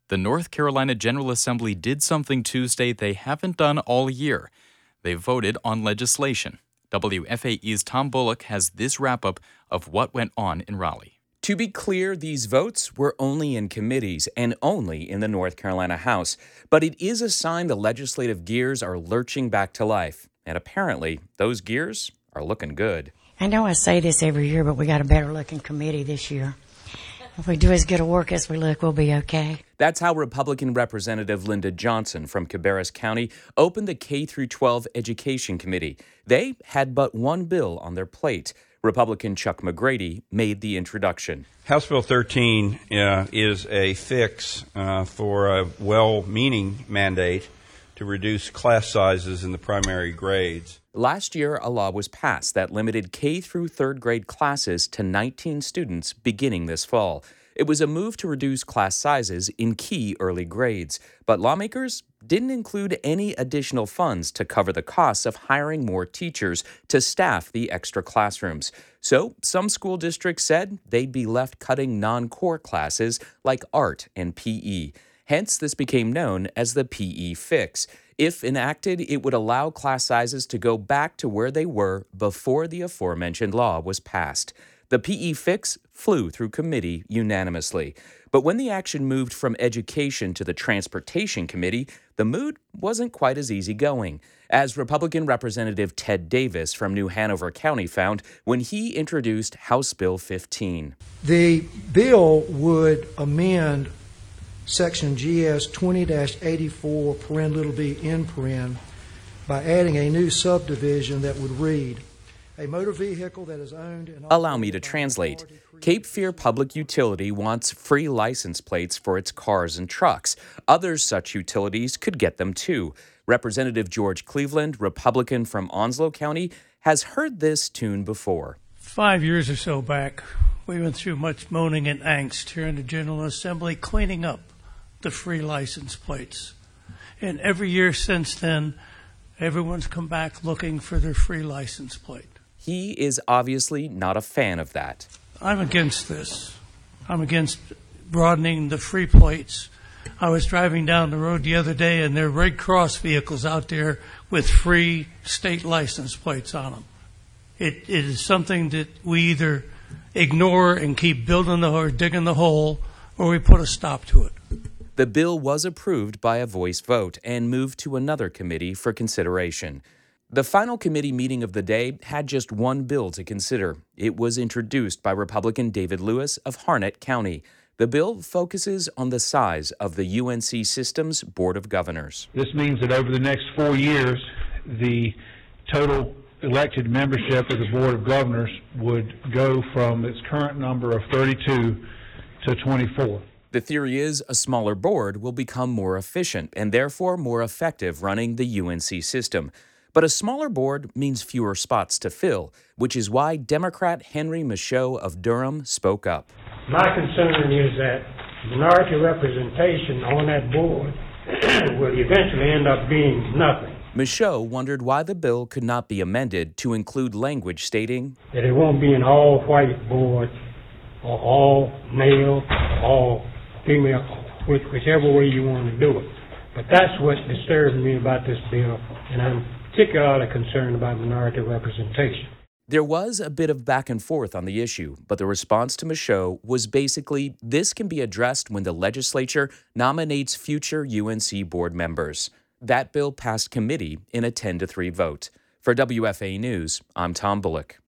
The North Carolina General Assembly did something Tuesday they haven't done all year. They voted on legislation. WFAE's Tom Bullock has this wrap-up of what went on in Raleigh. To be clear, these votes were only in committees and only in the North Carolina House. But it is a sign the legislative gears are lurching back to life. And apparently, those gears are looking good. I know I say this every year, but we got a better-looking committee this year. If we do as good a work as we look, we'll be okay. That's how Republican Representative Linda Johnson from Cabarrus County opened the K-12 Education Committee. They had but one bill on their plate. Republican Chuck McGrady made the introduction. House Bill 13 is a fix for a well-meaning mandate to reduce class sizes in the primary grades. Last year, a law was passed that limited K through third grade classes to 19 students beginning this fall. It was a move to reduce class sizes in key early grades, but lawmakers didn't include any additional funds to cover the costs of hiring more teachers to staff the extra classrooms. So some school districts said they'd be left cutting non-core classes like art and PE. Hence, this became known as the PE fix. If enacted, it would allow class sizes to go back to where they were before the aforementioned law was passed. The PE fix flew through committee unanimously. But when the action moved from Education to the Transportation Committee, the mood wasn't quite as easygoing, as Republican Representative Ted Davis from New Hanover County found when he introduced House Bill 15. The bill would amend Section GS 20-84 by adding a new subdivision that would read, a motor vehicle that is owned and Allow me to translate. Cape Fear Public Utility wants free license plates for its cars and trucks. Other such utilities could get them too. Representative George Cleveland, Republican from Onslow County, has heard this tune before. 5 years or so back, we went through much moaning and angst here in the General Assembly cleaning up the free license plates. And every year since then, everyone's come back looking for their free license plate. He is obviously not a fan of that. I'm against this. I'm against broadening the free plates. I was driving down the road the other day, and there are Red Cross vehicles out there with free state license plates on them. It is something that we either ignore and keep building or digging the hole, or we put a stop to it. The bill was approved by a voice vote and moved to another committee for consideration. The final committee meeting of the day had just one bill to consider. It was introduced by Republican David Lewis of Harnett County. The bill focuses on the size of the UNC System's Board of Governors. This means that over the next 4 years, the total elected membership of the Board of Governors would go from its current number of 32 to 24. The theory is a smaller board will become more efficient and therefore more effective running the UNC system. But a smaller board means fewer spots to fill, which is why Democrat Henry Michaud of Durham spoke up. My concern is that minority representation on that board will eventually end up being nothing. Michaud wondered why the bill could not be amended to include language stating that it won't be an all-white board or all male, all female, whichever way you want to do it. But that's what disturbs me about this bill, and I'm particularly concerned about minority representation. There was a bit of back and forth on the issue, but the response to Michaud was basically this can be addressed when the legislature nominates future UNC board members. That bill passed committee in a 10-3 vote. For WFAE News, I'm Tom Bullock.